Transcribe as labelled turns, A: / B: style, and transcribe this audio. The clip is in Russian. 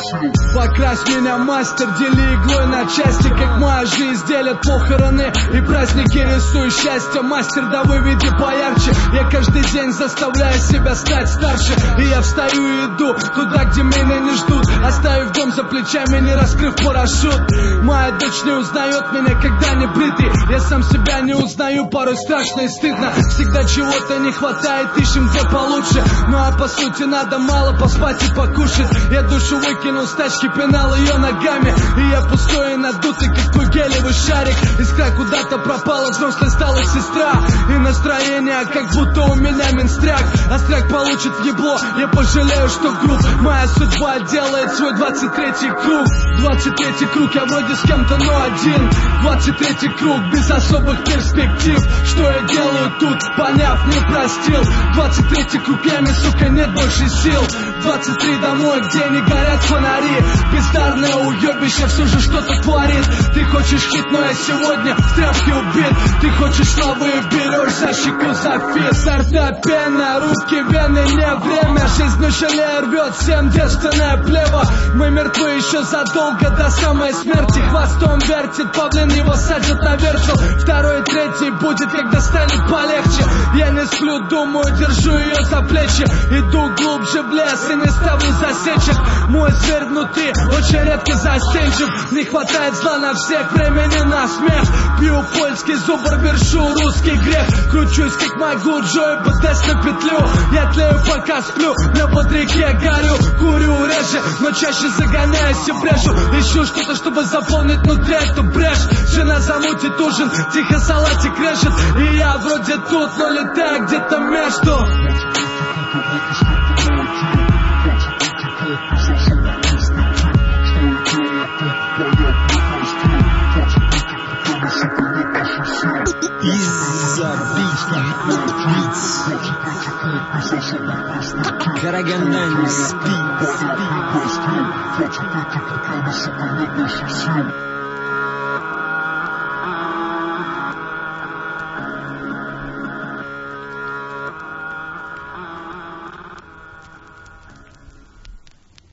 A: Покрась меня, мастер, дели иглой на части, как моя жизнь делят похороны и праздники, рисуй счастье. Мастер, да выведи поярче. Я каждый день заставляю себя стать старше, и я встаю и иду туда, где меня не ждут, оставив дом за плечами, не раскрыв парашют. Моя дочь не узнает меня, когда не бритый. Я сам себя не узнаю, порой страшно и стыдно. Всегда чего-то не хватает, ищем где получше. Ну а по сути надо мало поспать и покушать. Я душу выкинул с тачки, пинал ее ногами, и я пустой и надутый, как твой гелевый шарик. Искра куда-то пропала, взрослой стала сестра, и настроение, как будто у меня менстряк. Остряк получит в ебло, я пожалею, что груб. Моя судьба делает свой 23-й круг. 23-й круг, я вроде с кем-то, но один. 23-й круг, без особых перспектив. Что я делаю тут, поняв, не простил. 23-й круг, яме, сука, нет больше сил. 23 домой, где не горят фонари. Бездарное уебище все же что-то творит. Ты хочешь хит, но я сегодня в тряпке убит. Ты хочешь славы и берешь за щеку за фит. Стартапена, руки, вены, не время. Жизнь шале рвет всем девственное плево. Мы мертвы еще задолго до самой смерти. Хвостом вертит павлин, его садят на вертел. Второй, третий будет, когда станет полегче. Я не сплю, думаю, держу ее за плечи. Иду глубже в лес и не ставлю засечек. Мой зверь внутри очень редко застенчив. Не хватает зла на всех, времени на смех. Пью польский зубр, вершу русский грех. Кручусь как могу, Джой, БТС на петлю. Я тлею, пока сплю, на подреке горю. Курю реже, но чаще загоняюсь и брешу. Ищу что-то, чтобы заполнить внутри эту брешь. Жена замутит ужин, тихо салатик режет. И я вроде тут, но летаю где-то между.
B: Карагандан спит.